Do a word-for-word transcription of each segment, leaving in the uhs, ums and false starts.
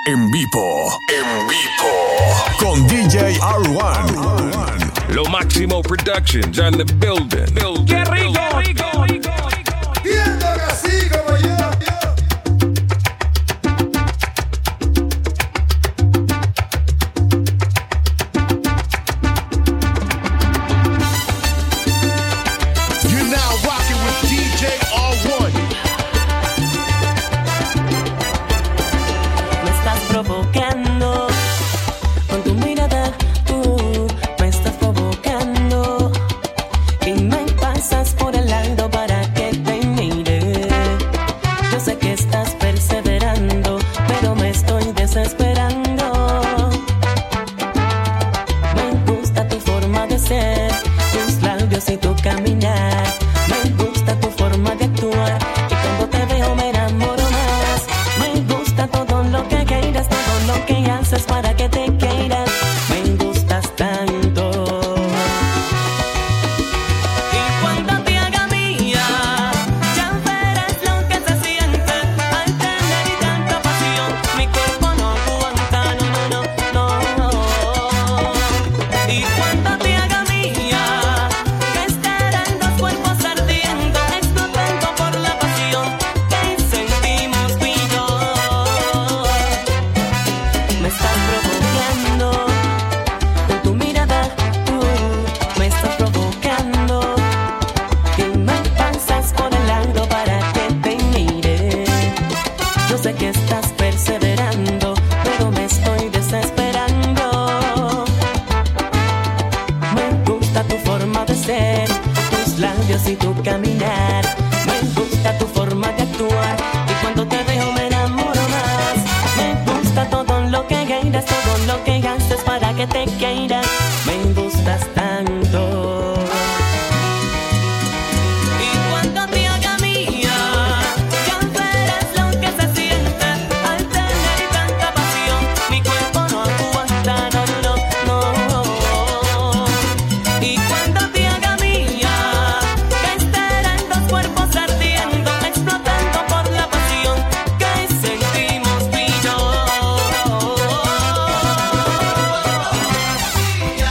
En vivo, en vivo, con D J R uno. Lo Máximo Productions on the building. building. ¡Qué rico, rico, rico! Viendo que así como yo. Yeah.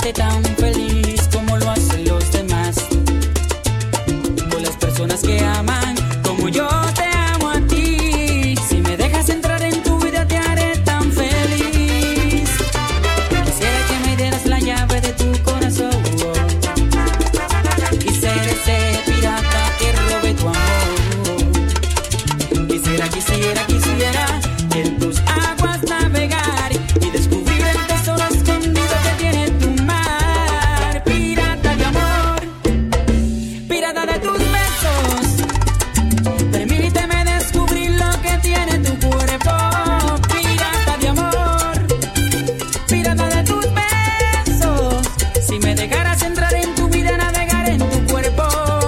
hacerte tan feliz como lo hacen los demás. Con las personas que aman como yo te amo a ti. Si me dejas entrar en tu vida te haré tan feliz. Quisiera que me dieras la llave de tu corazón y ser ese pirata que robe tu amor. Quisiera, quisiera, quisiera en tus aguas navegar y descubrir el tesoro escondido que tiene tu mar. Pirata de amor, pirata de tus besos, permíteme descubrir lo que tiene tu cuerpo. Pirata de amor, pirata de tus besos, si me dejaras entrar en tu vida navegar en tu cuerpo.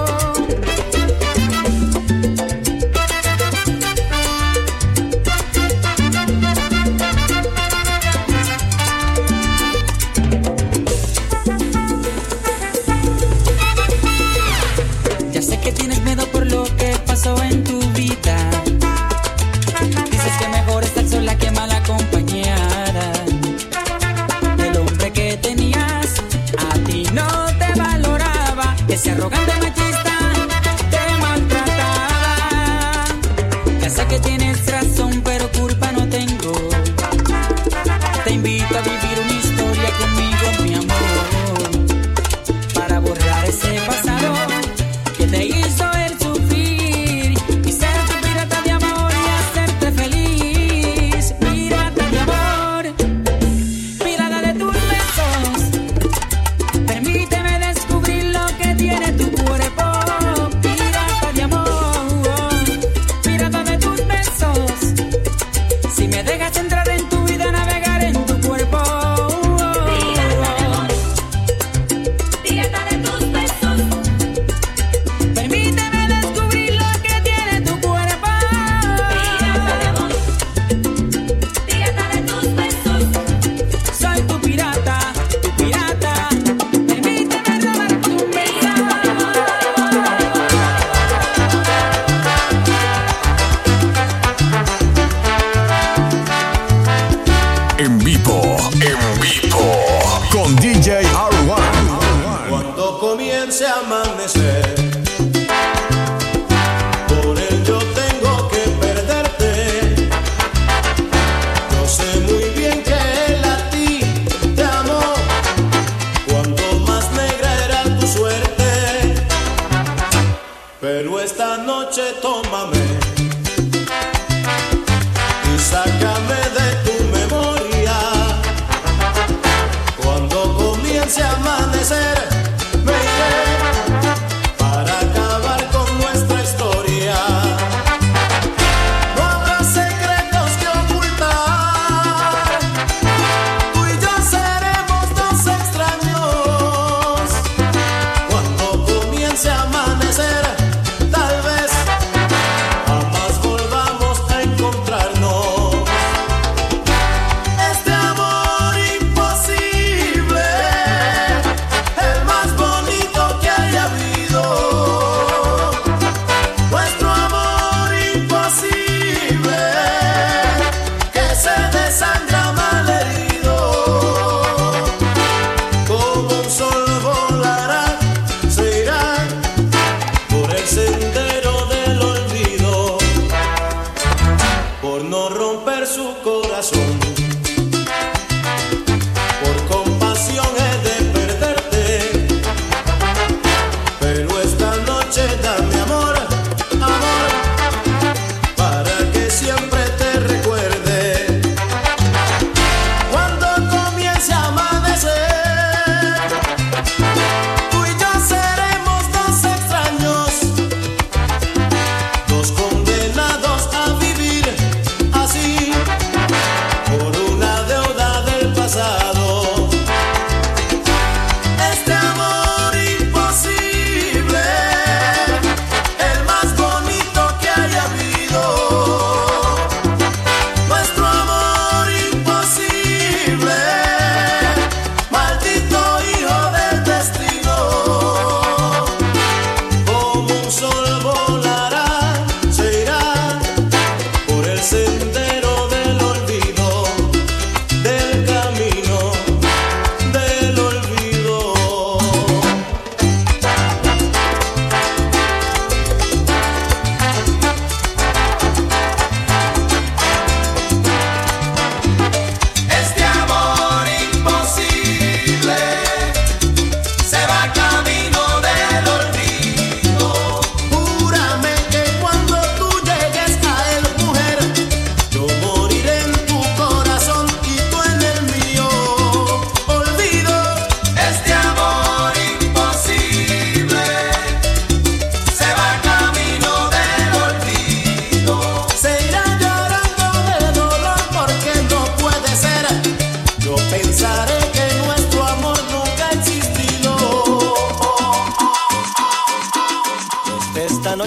Ya sé que tienes miedo por lo que pasó en tu vida. Dices que mejor estar sola que mal acompañada. El hombre que tenías a ti no te valoraba. Ese arrogante machista te maltrataba. Ya sé que tienes razón, pero culpa no tengo. Te invito a vivir una historia conmigo, mi amor, para borrar ese pasado que te hizo el sufrir y ser tu pirata de amor y hacerte feliz. Pirata de amor, pirata de tus besos, permíteme descubrir lo que tiene tu cuerpo.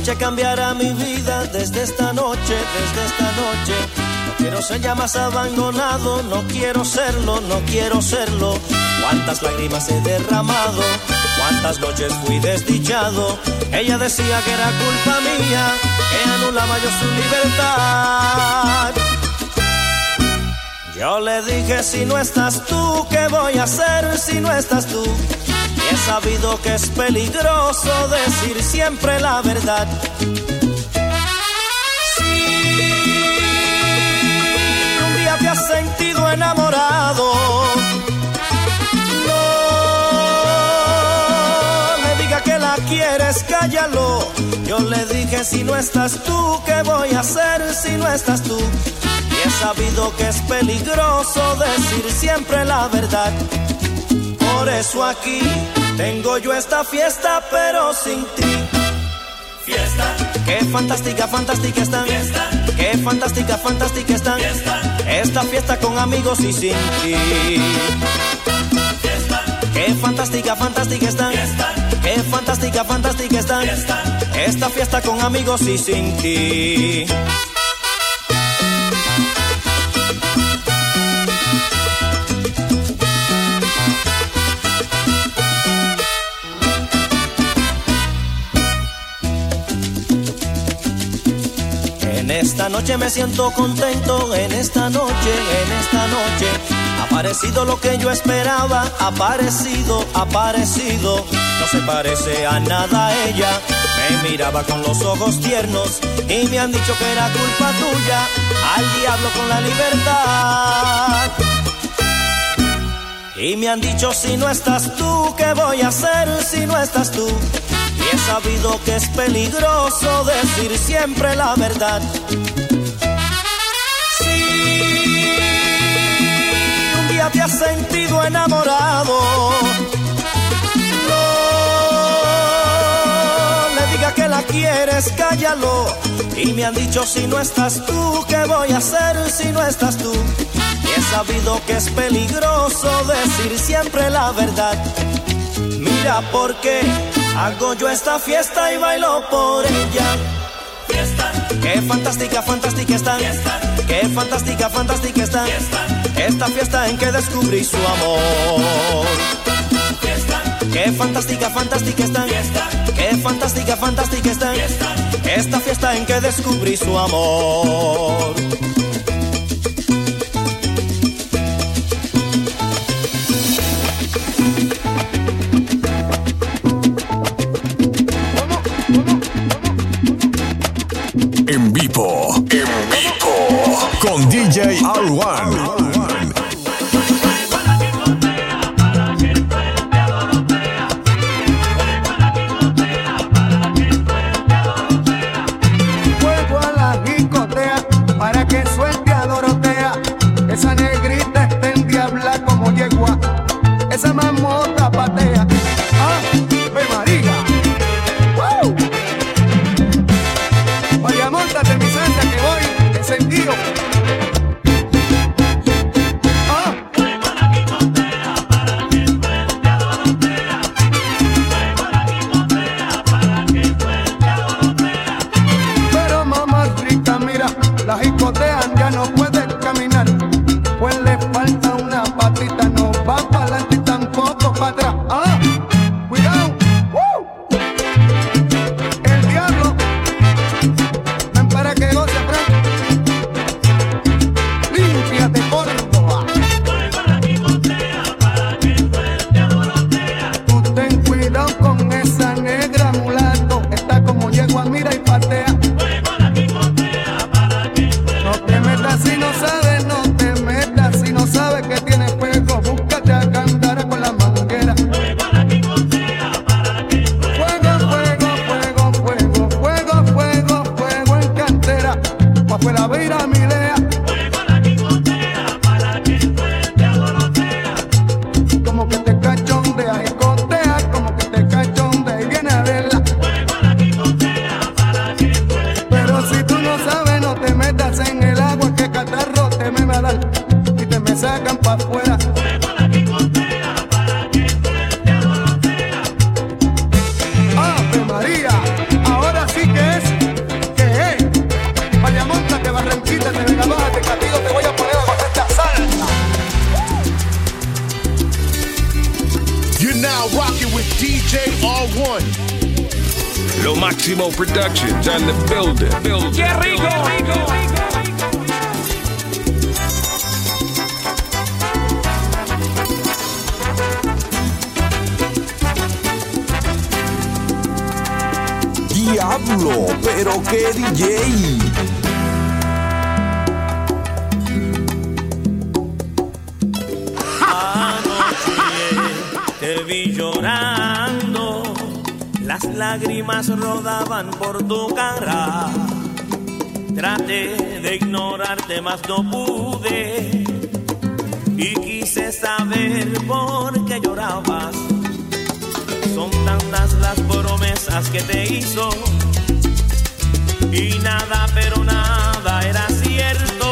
noche cambiará mi vida, desde esta noche, desde esta noche. No quiero ser ya más abandonado, no quiero serlo, no quiero serlo. Cuántas lágrimas he derramado, cuántas noches fui desdichado. Ella decía que era culpa mía, que anulaba yo su libertad. Yo le dije, si no estás tú, ¿qué voy a hacer si no estás tú? Y he sabido que es peligroso decir siempre la verdad. Si un día te has sentido enamorado, no le diga que la quieres, cállalo. Yo le dije, si no estás tú, ¿qué voy a hacer si no estás tú? Y he sabido que es peligroso decir siempre la verdad. Por eso aquí tengo yo esta fiesta, pero sin ti. Fiesta. Qué fantástica, fantástica están. Fiesta. Qué fantástica, fantástica están. Fiesta. Esta fiesta con amigos y sin ti. Fiesta. Qué fantástica, fantástica están. Fiesta. Qué fantástica, fantástica están. Fiesta. Esta fiesta con amigos y sin ti. En esta noche me siento contento, en esta noche, en esta noche ha aparecido lo que yo esperaba, ha aparecido, ha aparecido. No se parece a nada a ella, me miraba con los ojos tiernos y me han dicho que era culpa tuya, al diablo con la libertad. Y me han dicho, si no estás tú, ¿qué voy a hacer si no estás tú? Y he sabido que es peligroso decir siempre la verdad. Si un día te has sentido enamorado, no le digas que la quieres, cállalo. Y me han dicho, si no estás tú, ¿qué voy a hacer si no estás tú? Y he sabido que es peligroso decir siempre la verdad. Mira por qué hago yo esta fiesta y bailo por ella. Fiesta. Qué fantástica, fantástica están. Fiesta. Qué fantástica, fantástica están. Fiesta. Esta fiesta en que descubrí su amor. Fiesta. Qué fantástica, fantástica están. Fiesta. Qué fantástica, fantástica están. Fiesta. Esta fiesta en que descubrí su amor. En vivo, en vivo, con D J R uno. Vuelvo a la discotea para que suelte a Dorotea. Esa negrita está en diabla como yegua. Esa mamota patea. ¡Ah! ¡Ve María! ¡Wow! Vaya, móntate mi salsa que voy encendido. ¡Ah! Vuelvo a la discotea para que suelte a Dorotea. Vuelvo a la discotea para que suelte a Dorotea. Pero mamá rica, mira, la discotean ya no puede caminar. Pues le falta una patita, no va para adelante y tampoco para atrás. ¡Ah! ¡Cuidado! ¡Woo! El diablo. Ven para que goce, Frank. Límpiate, porno. Vuelvo a la discotea para que suelte a Dorotea. Tú ten cuidado con esa negra mulato. Está como yegua, mira y patea. Vuelvo a la discotea para que suelte. No te metas si no sabes, no te metas si no sabes que tienes fuego. Búscate a cantar con la manguera. You're now rocking with D J R one. Lo Máximo Productions on the building. building. ¡Qué rico! rico, rico. Diablo, pero qué D J. Te vi llorando, las lágrimas rodaban por tu cara. Traté de ignorarte, mas no pude. Y quise saber por qué llorabas. Son tantas las promesas que te hizo. Y nada, pero nada era cierto.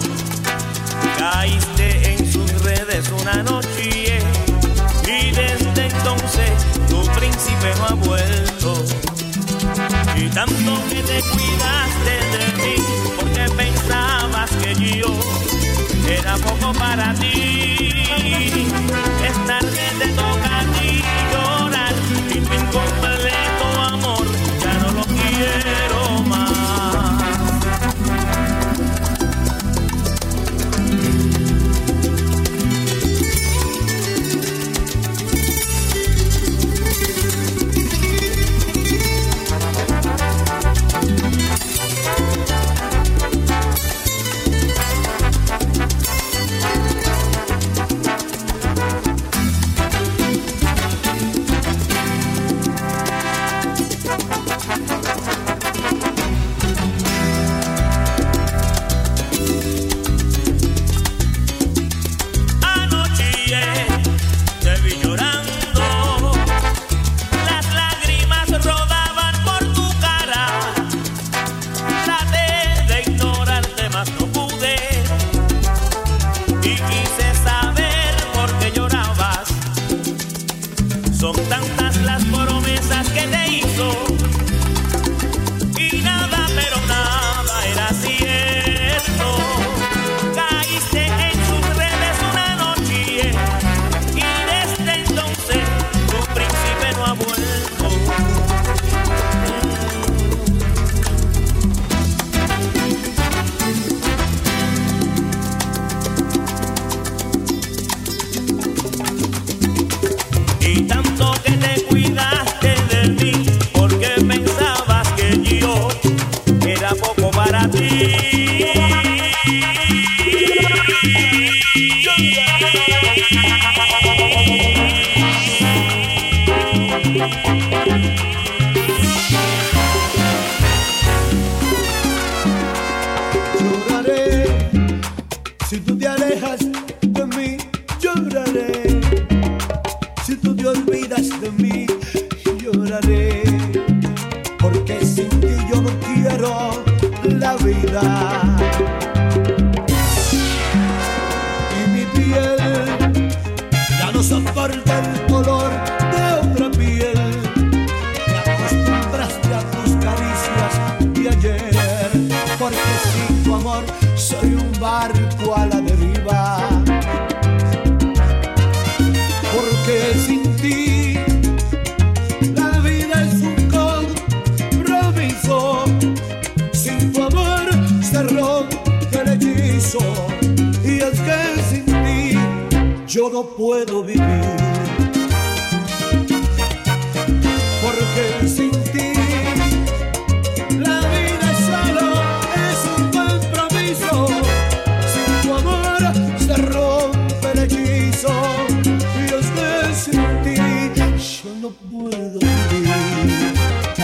Caíste en sus redes una noche. Y desde entonces tu príncipe no ha vuelto. Y tanto que te cuidaste de mí, porque pensabas que yo era poco para ti. Es tarde, te toca a ti llorar. Y tu incompleto amor ya no lo quiero más. Son tantas las promesas que te hizo. Y nada, pero nada era cierto. Caíste en sus redes una noche. Y desde entonces tu príncipe no ha vuelto. Y tanto que te cuidaste de mí, porque pensabas que yo era poco para ti. Lloraré si tú te alejas de mí, lloraré. Si tú te olvidas de mí, lloraré. Porque sin ti yo no quiero la vida. Y mi piel ya no soporta el color de otra piel. Me acostumbraste a tus caricias de ayer. Porque sin tu amor soy un barco a la deriva. Porque sin ti la vida es un compromiso. Sin tu amor se rompe el hechizo. Y es que sin ti yo no puedo vivir. Porque sin ti la vida solo es un compromiso. Sin tu amor se rompe el hechizo. Sin ti yo no puedo vivir.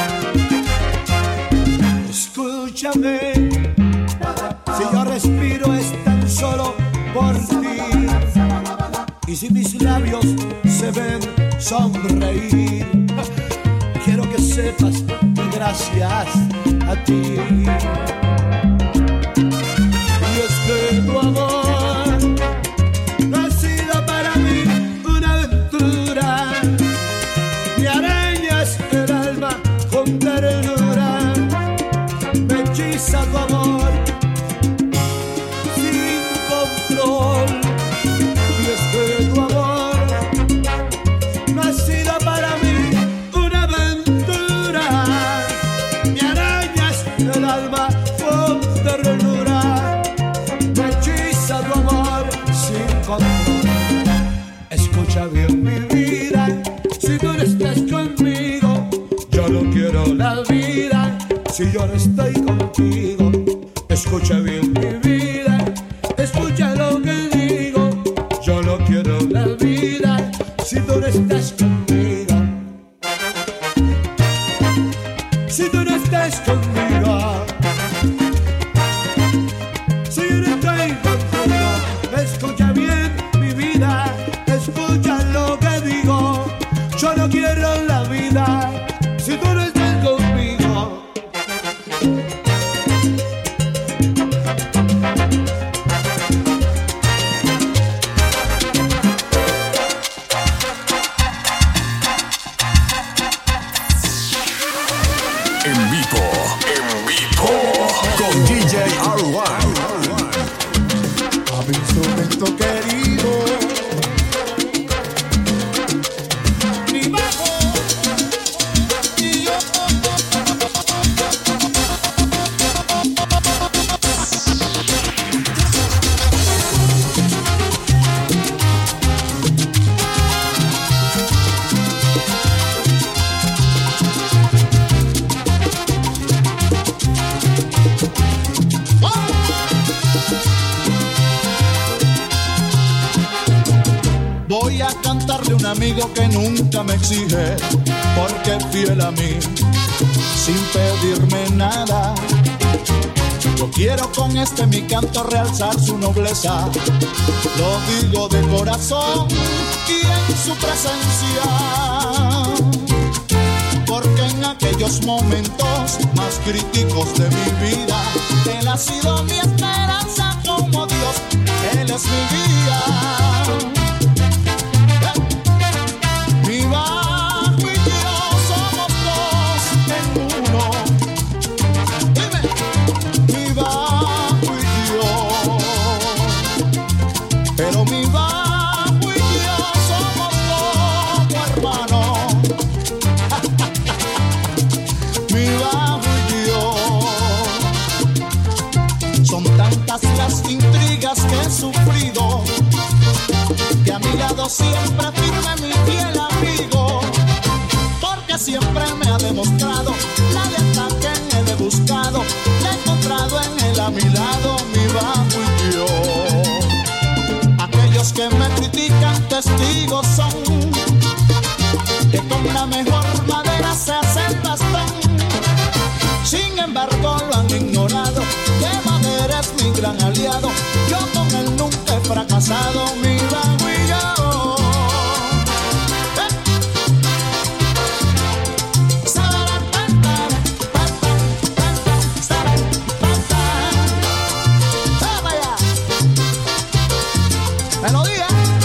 Escúchame, si yo respiro es tan solo por ti. Y si mis labios se ven sonreír, quiero que sepas que gracias a ti. Y es que tu amor a tu amor sin control. Y es que tu amor no Escucha bien mi vida, si tú no estás conmigo, yo no quiero la vida, si yo no estoy contigo. Escucha bien mi vida, escucha lo que digo, yo no quiero la vida, si tú no estás conmigo. Si tú no estás conmigo, si yo no estoy contigo, escucha bien mi vida, escucha lo que digo, yo no quiero la vida, si tú no estás conmigo. En vivo, en vivo, con D J R uno. A mi instrumento querido, mi bajo y yo. Voy a cantarle a un amigo que nunca me exige, porque es fiel a mí, sin pedirme nada. Yo quiero con este mi canto realzar su nobleza, lo digo de corazón y en su presencia, porque en aquellos momentos más críticos de mi vida, Él ha sido mi esperanza como Dios, Él es mi guía. Mi bajo y yo somos dos en uno. Dime, mi bajo y yo. Pero mi bajo y yo somos como hermanos. Mi bajo y yo. Son tantas las intrigas que he sufrido, que a mi lado siempre firme mi fiel amigo, porque siempre me ha demostrado la lealtad que en él he buscado, la he encontrado en él a mi lado, mi bajo y yo. Aquellos que me critican testigos son, que con la mejor madera se hacen bastón. Sin embargo lo han ignorado, que madera es mi gran aliado, yo con él nunca he fracasado, mi bajo y yo. Melodía.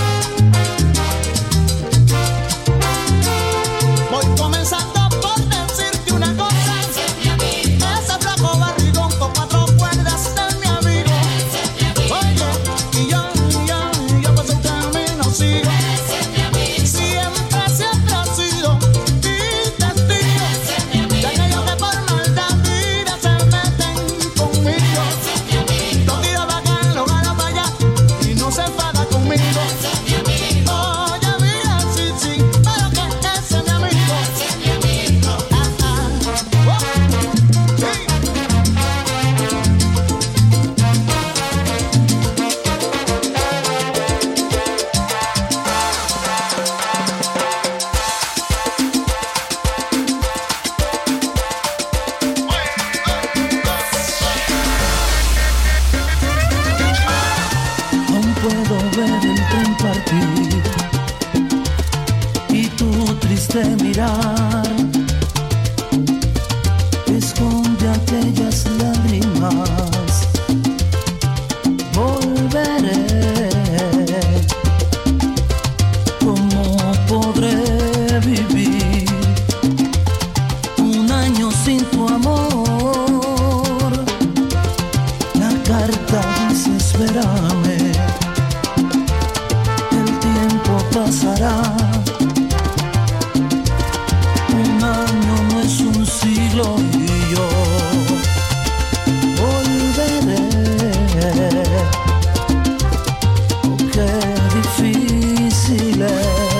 Voy comenzando por decirte una cosa. Ese flaco barrigón con cuatro cuerdas es mi amigo. Oye, y yo, yo, yo por su camino sigo. Siempre, siempre ha sido mi testigo de aquellos que por maldad vida se meten conmigo. Los tiro para acá, los galo para allá y no se enfada conmigo. Oye, mira, sí, sí, pero que ese es mi amigo. Ah, ah, oh, sí. Aún puedo ver el tren partir y tu triste mirar esconde aquellas lágrimas. Volveré, ¿cómo podré vivir un año sin tu amor? La carta dice espérame, el tiempo pasará. Un año no es un siglo y yo volveré. Oh, qué difícil es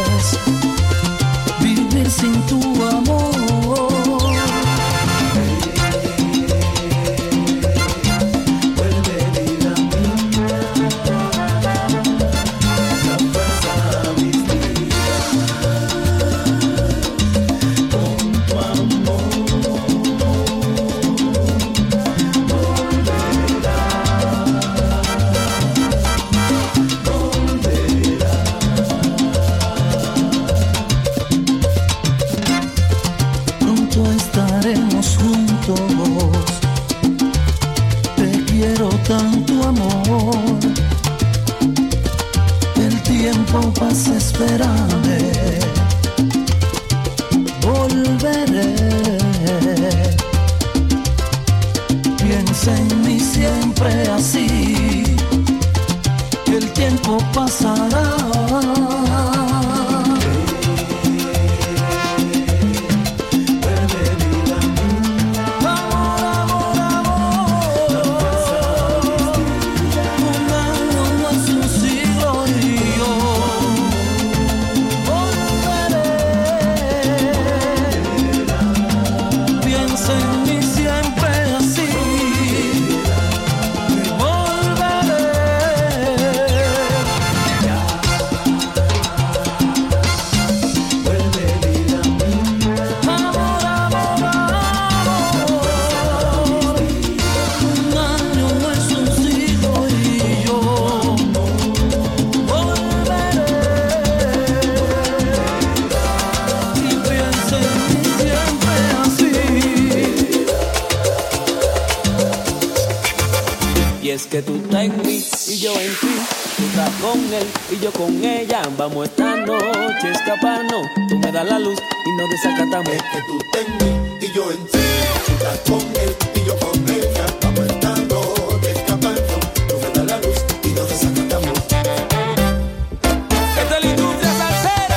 que tú estás en mí y yo en ti. Tú estás con él y yo con ella. Vamos esta noche a escaparnos. Tú me das la luz y nos desacatamos. Es que tú estás en mí y yo en ti. Tú estás con él y yo con ella. Vamos esta noche a escaparnos. Tú me das la luz y nos desacatamos. Esta es la industria salsera.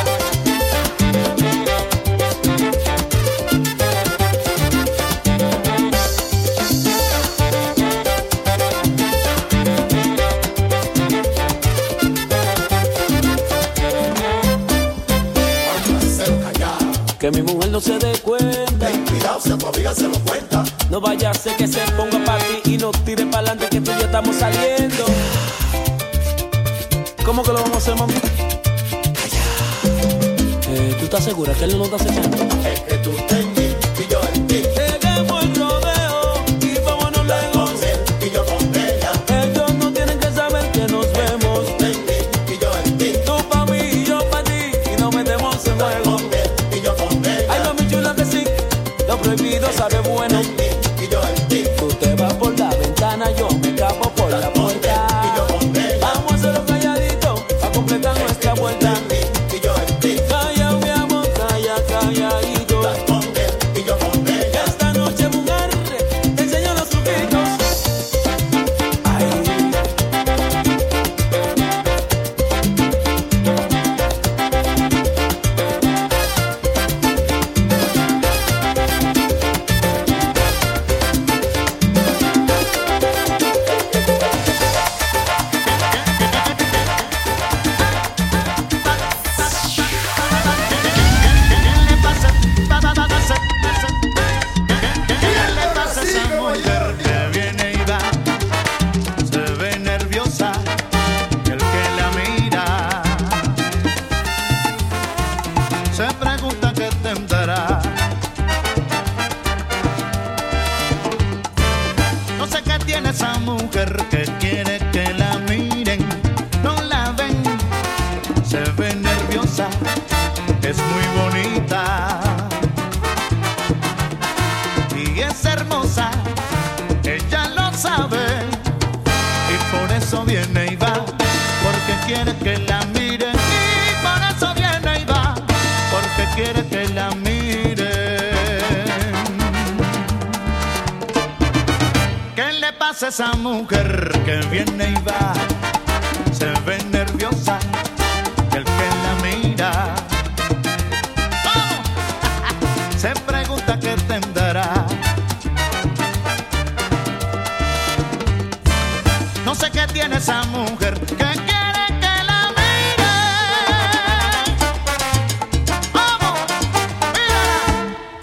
Que mi mujer no se dé cuenta. Ten cuidado si a tu amiga se lo cuenta. No vaya a ser que se ponga para ti y nos tire para adelante que tú y yo estamos saliendo. ¿Cómo que lo vamos a hacer, mami? Eh, ¿Tú estás segura que él no nos está acechando? Es que tú estás en mí y yo en ti. Dejemos el rodeo y vámonos lejos. Con él y yo con ella. Ellos no tienen que saber que nos vemos. Tú estás en mí y yo en ti. Tú pa' mí y yo pa' ti y nos metemos en juego. Ay, mami chula que sí, lo prohibido sabe bueno. Tú te vas por la ventana, yo me escapo por la puerta. Vamos a hacerlo calladito, a completar nuestra vuelta. Calla, mi amor, calla, calladito. Esta noche, mujer, te enseño los truquitos. Ay. Esa mujer que viene y va, se ve nerviosa, el que la mira, oh, se pregunta qué tendrá. No sé qué tiene esa mujer que quiere que la mire. Vamos, mírala.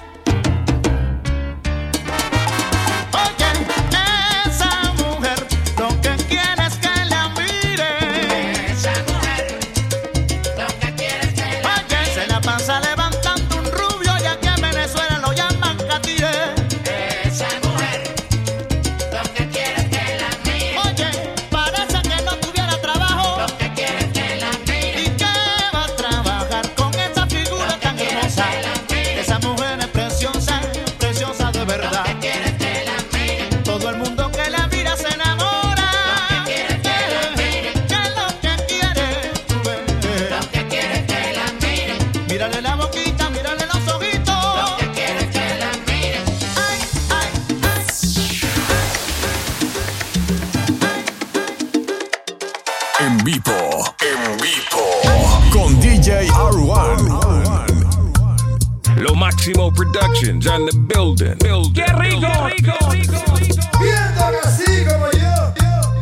Oye, esa mujer lo que quiere es que la mire. Esa mujer lo que quiere es que la mire. Oye, se la pasa levantando un rubio y aquí en Venezuela lo llaman catire. Esa mujer lo que quiere es que la mire. Oye, parece que no tuviera trabajo. Lo que quiere es que la mire. ¿Y qué va a trabajar con esa figura tan hermosa? Esa mujer es preciosa, preciosa de verdad. Lo que quiere es que la mire. Todo el mundo que la mira se enamora. Lo que quiere es que la mire. ¿Qué es lo que quiere tú ves? Lo que quiere es que la mire. Mírale la boquita, mírale los ojitos. Lo que quiere es que la mire. Ay, ay, ay. En vivo, en vivo, con D J R uno. Lo Máximo Productions on the building. building. ¡Qué rico! ¡Qué rico! Viéndolo así como yo.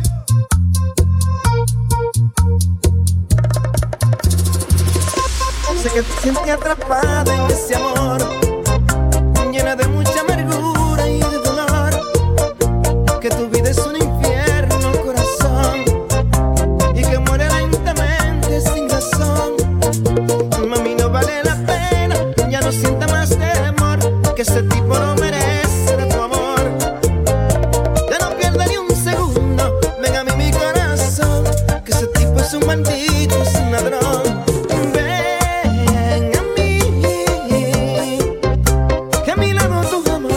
Sé que te sientes atrapada en ese amor, llena de mucha amargura y de dolor, que tu vida es un infierno, corazón, y que muere lentamente sin razón. Mami, no vale la pena, ya no sienta más temor, que ese tipo no merece de tu amor. Ya no pierda ni un segundo, ven a mí mi corazón, que ese tipo es un maldito, es un ladrón. Ven a mí, que a mi lado tú jamás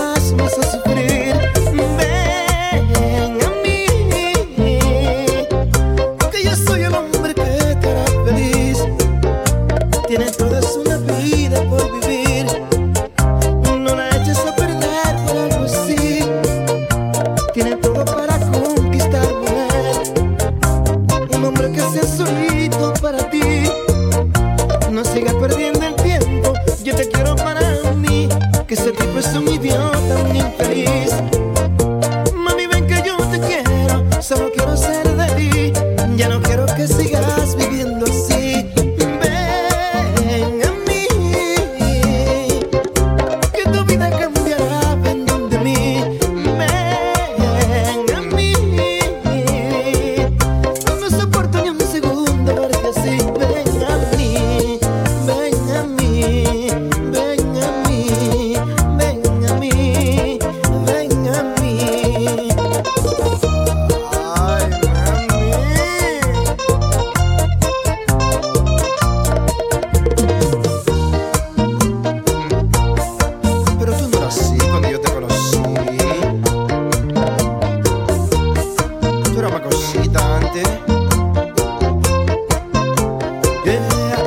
Tiene toda una vida por vivir. No la eches a perder por algo así. Tiene todo para conquistar, mujer. Un hombre que sea solito para ti. No sigas perdiendo el tiempo. Yo te quiero para mí. Que ese tipo es un idiota, un infeliz. Mami, ven que yo te quiero. Solo quiero ser de ti. Ya no quiero que sigas viviendo así. Ven a mí, que tu vida cambiará. Ven donde mí. Ven a mí. No soporto ni un segundo verte así. Ven a mí, ven a mí, ven a mí, ven a mí, ven a mí. Ay, mami. Pero tú no eras así cuando yo te conocí. Tú eras más cosita antes. Yeah.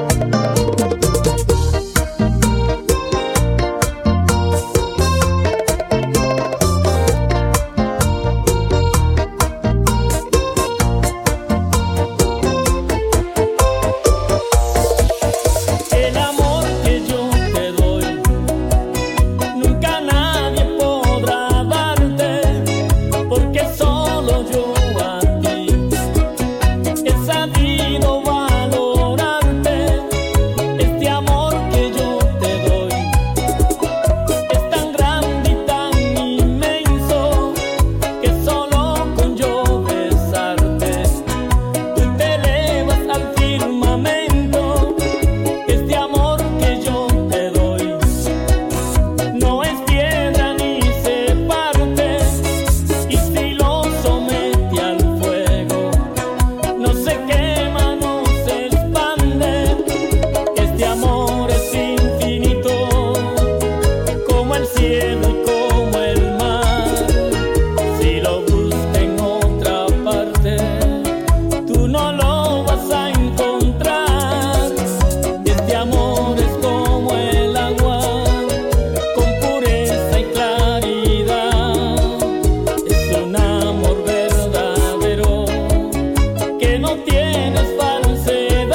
El amor que yo te doy, nunca nadie podrá darte, porque solo yo a ti he sabido valorarte. Este amor que yo te doy es tan grande y tan inmenso, que solo con yo besarte tú te elevas al firmamento. Este amor que yo te doy no es piedra ni se parte, y si lo somete al fuego no se quema, no se expande. Este amor es infinito, como el cielo y como el mar. Si lo buscas en otra parte, tú no lo vas a encontrar. Este amor es como el agua, con pureza y claridad. Es un amor verdadero, que no tiene falsedad.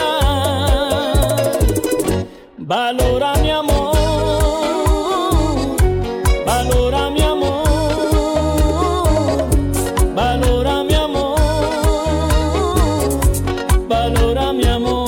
Valora mi amor, valora mi amor, valora mi amor, valora mi amor.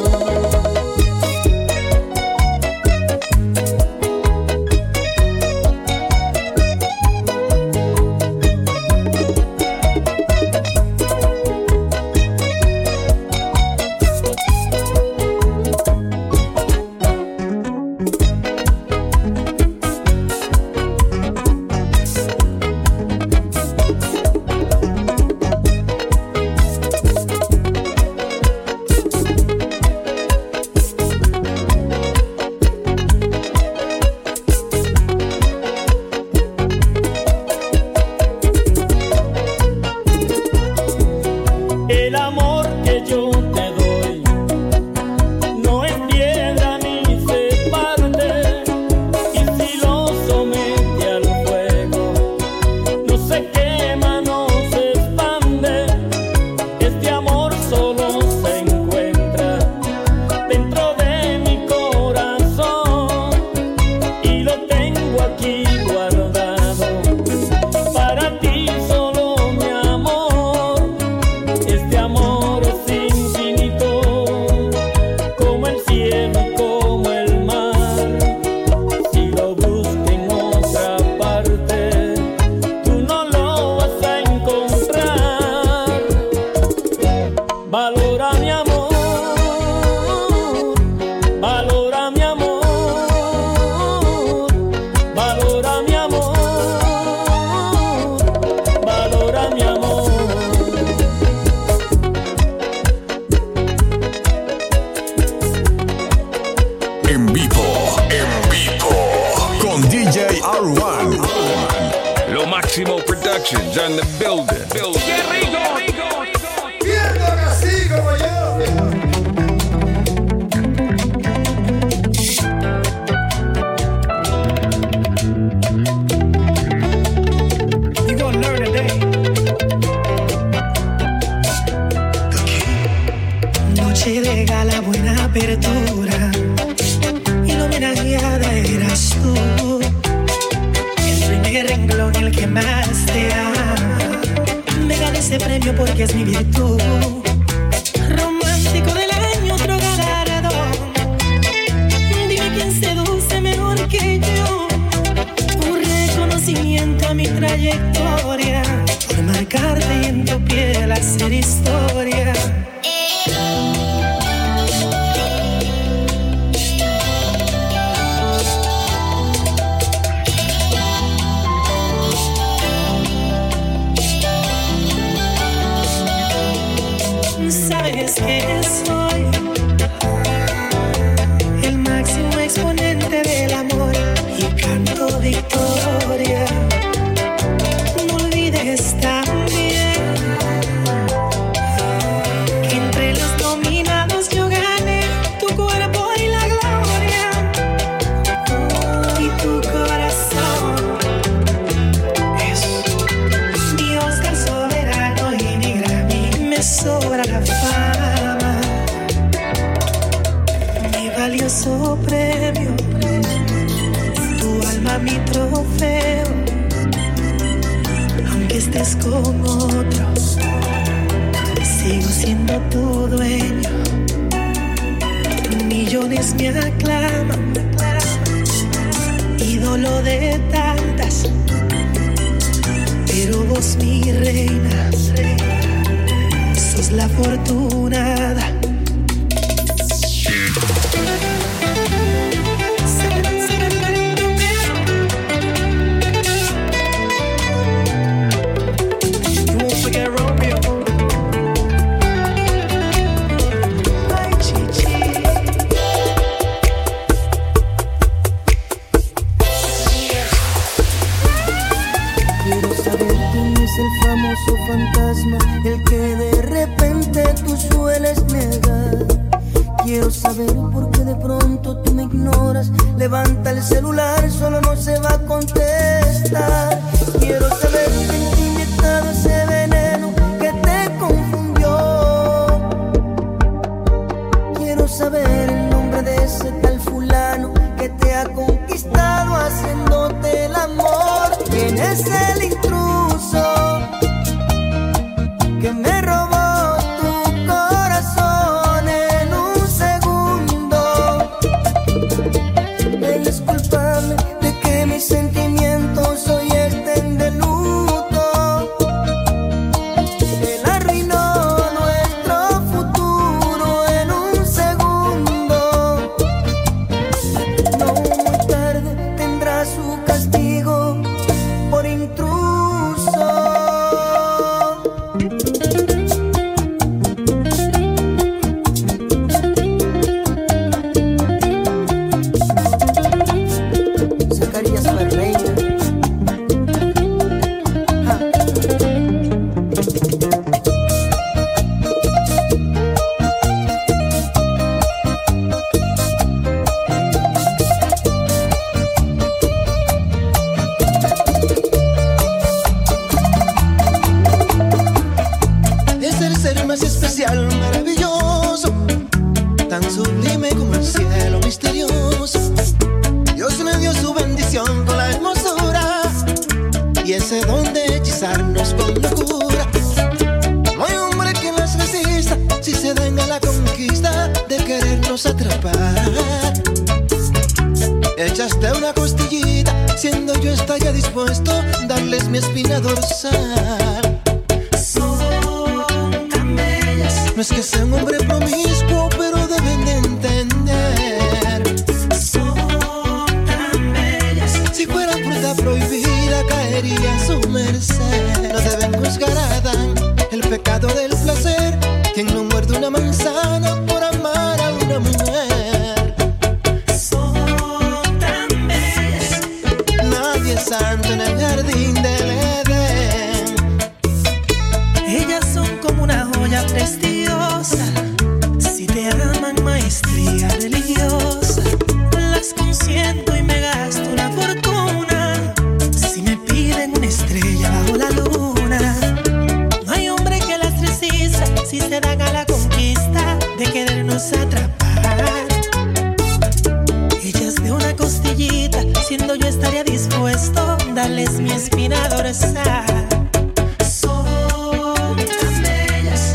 El amor que yo te doy no es piedra ni se parte, y si lo somete al fuego no se quema, no se expande. Este amor solo se encuentra dentro de mi corazón, y lo tengo aquí guardado para ti solo, mi amor. Este amor es infinito, como el cielo y como el mar. Si lo buscas en otra parte, tú no lo vas a encontrar. Valora mi amor, valora mi amor, valora mi amor, valora mi amor. En vivo, en vivo, con D J R uno. Lo Máximo Productions on the building. building. ¡Qué rico! Viendo así como yo. que es mi virtud. Romántico del año, otro galardón. Dime quién seduce mejor que yo. Un reconocimiento a mi trayectoria, por marcarte y en tu piel hacer historia. Sabes que soy el máximo exponente del amor y canto victoria. No olvides también que entre los nominados yo gané tu cuerpo y la gloria y tu corazón. Es mi Oscar soberano y mi Grammy, me sobra la fama, mi valioso premio, tu alma mi trofeo. Aunque estés con otros, sigo siendo tu dueño. Millones me aclaman, ídolo de tantas, pero vos mi reina, sos la afortunada. El famoso fantasma, el que de repente tú sueles negar. Quiero saber por qué de pronto tú me ignoras. Levanta el celular, solo no se va a contestar. Quiero saber quién te ha inyectado ese veneno que te confundió. Quiero saber el nombre de ese tal fulano que te ha conquistado haciéndote el amor. ¿Quién es el intruso que me robó tu corazón en un segundo? Él es culpable de que mis sentimientos hoy estén de luto. Él arruinó nuestro futuro en un segundo. No muy tarde tendrá su castigo por intruso. Echaste una costillita, siendo yo estaría dispuesto darles mi espina dorsal. Son tan bellas. No es que sea un hombre promiscuo, pero deben de entender. Son tan bellas. Si fuera fruta prohibida, caería en su merced. No deben juzgar a Adán, el pecado del placer. Quien no muerde una manzana por amar a una mujer. Santo en el jardín del Edén. Ellas son como una joya preciosa. Si te aman, maestría religiosa. Las consiento y me gasto una fortuna. Si me piden una estrella bajo la luna. No hay hombre que las resista si se dan a la conquista de querernos atrapar. Ellas de una costillita, siendo yo estaría dispuesto darles mi espina dorsal. Son tan bellas.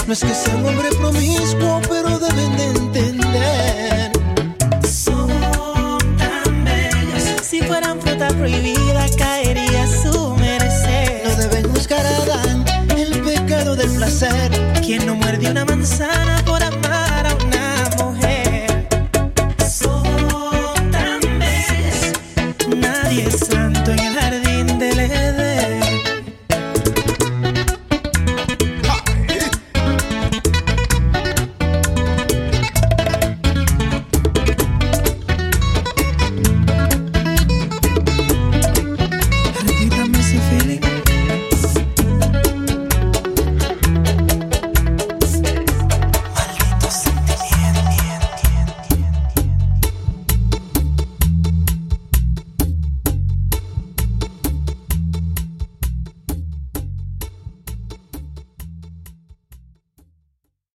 No es que sea un hombre promiscuo, pero deben de entender. Son tan bellas. Si fueran fruta prohibida, caería a su merced. No deben juzgar a Adán el pecado del placer. Quien no muerde una manzana